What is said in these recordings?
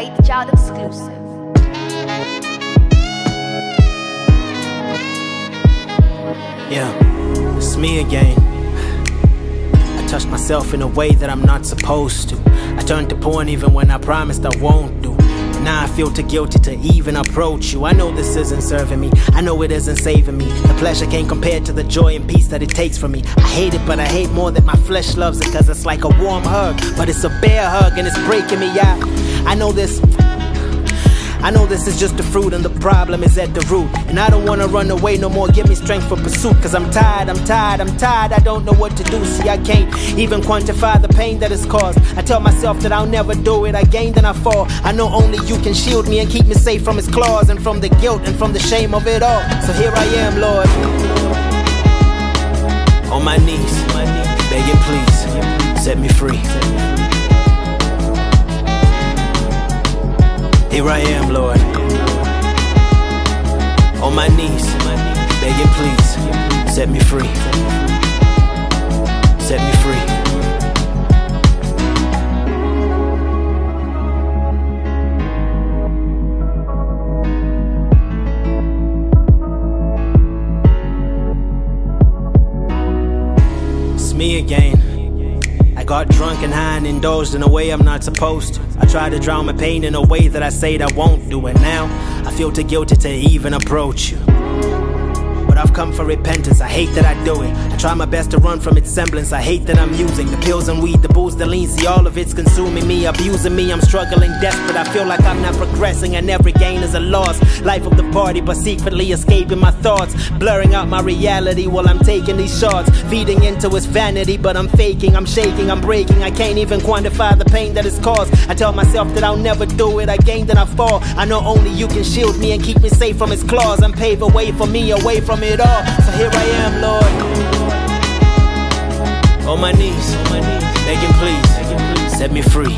White Child exclusive. Yeah, it's me again. I touched myself in a way that I'm not supposed to. I turned to porn even when I promised I won't do. Now I feel too guilty to even approach you. I know this isn't serving me, I know it isn't saving me. The pleasure can't compare to the joy and peace that it takes from me. I hate it, but I hate more that my flesh loves it, cause it's like a warm hug, but it's a bare hug and it's breaking me out. I know this is just the fruit and the problem is at the root. And I don't wanna run away no more, give me strength for pursuit. Cause I'm tired, I don't know what to do. See, I can't even quantify the pain that it's caused. I tell myself that I'll never do it, I gain then I fall. I know only you can shield me and keep me safe from his claws, and from the guilt and from the shame of it all. So here I am, Lord, on my knees, begging please, set me free. Here I am, Lord, on my knees, begging please, set me free, set me free. It's me again. I got drunk and high and indulged in a way I'm not supposed to. I tried to drown my pain in a way that I said I won't do it. Now I feel too guilty to even approach you, but I've come for repentance, I hate that I do it. I try my best to run from its semblance, I hate that I'm using the pills and weed, the booze, the lean. See, all of it's consuming me, abusing me. I'm struggling, desperate, I feel like I'm not progressing, and every gain is a loss. Life of the party, but secretly escaping my thoughts, blurring out my reality while I'm taking these shots, feeding into its vanity, but I'm faking, I'm shaking, I'm breaking. I can't even quantify the pain that it's caused. I tell myself that I'll never do it, I gain then I fall. I know only you can shield me and keep me safe from its claws, and pave a way for me away from it all. So here I am, Lord, on my knees, begging please, set me free,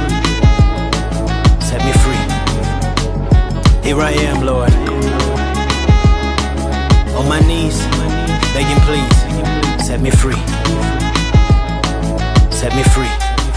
set me free. Here I am, Lord, on my knees, begging please, set me free, set me free.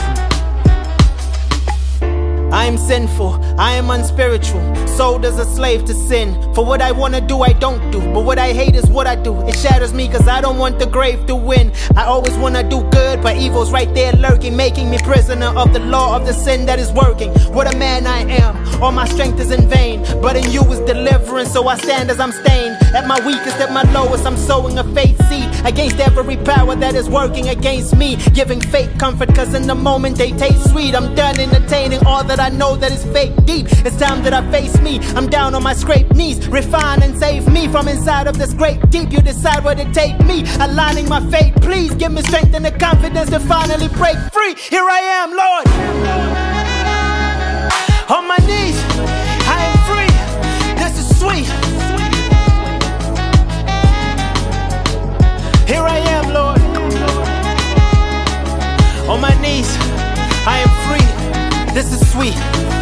I am sinful, I am unspiritual, sold as a slave to sin. For what I wanna do, I don't do, but what I hate is what I do. It shatters me cause I don't want the grave to win. I always wanna do good, but evil's right there lurking, making me prisoner of the law of the sin that is working. What a man I am, all my strength is in vain, but in you is deliverance, so I stand as I'm stained. At my weakest, at my lowest, I'm sowing a faith seed against every power that is working against me, giving fake comfort cause in the moment they taste sweet. I'm done entertaining all that I know that is fake deep. It's time that I face me, I'm down on my scraped knees. Refine and save me from inside of this great deep. You decide where to take me, aligning my fate. Please give me strength and the confidence to finally break free. Here I am, Lord, on my knees, I am free. This is sweet. Here I am, Lord, on my knees, I am free. This is sweet.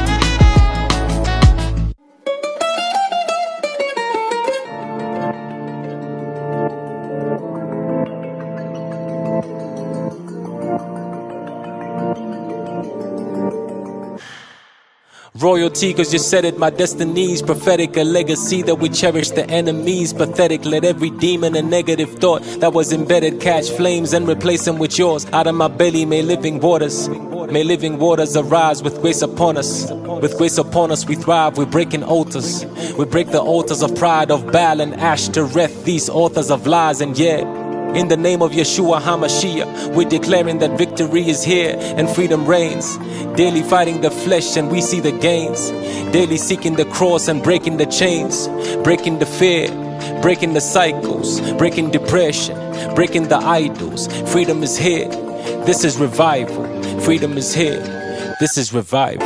Royalty, cause you said it, my destiny's prophetic. A legacy that we cherish the enemies. Pathetic, let every demon and negative thought that was embedded catch flames and replace them with yours. Out of my belly may living waters arise with grace upon us. With grace upon us we thrive, we're breaking altars. We break the altars of pride, of Baal and Ashtoreth, these authors of lies. And yeah, in the name of Yeshua HaMashiach, we're declaring that victory is here and freedom reigns. Daily fighting the flesh and we see the gains. Daily seeking the cross and breaking the chains. Breaking the fear, breaking the cycles. Breaking depression, breaking the idols. Freedom is here, this is revival. Freedom is here, this is revival.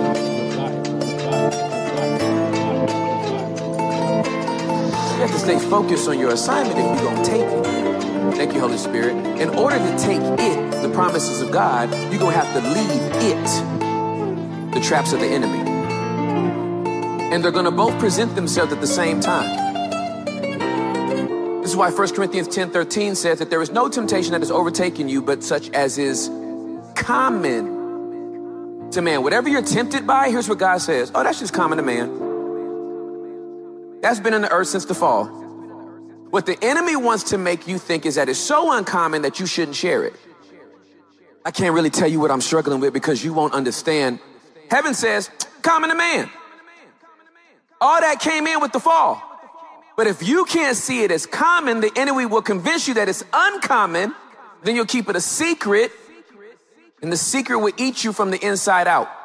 You have to stay focused on your assignment if you're going to take it. Thank you, Holy Spirit. In order to take it, the promises of God, you're going to have to leave it, the traps of the enemy. And they're going to both present themselves at the same time. This is why 1 Corinthians 10:13 says that there is no temptation that has overtaken you, but such as is common to man. Whatever you're tempted by, here's what God says. Oh, that's just common to man. That's been in the earth since the fall. What the enemy wants to make you think is that it's so uncommon that you shouldn't share it. I can't really tell you what I'm struggling with because you won't understand. Heaven says, common to man. All that came in with the fall. But if you can't see it as common, the enemy will convince you that it's uncommon. Then you'll keep it a secret, and the secret will eat you from the inside out.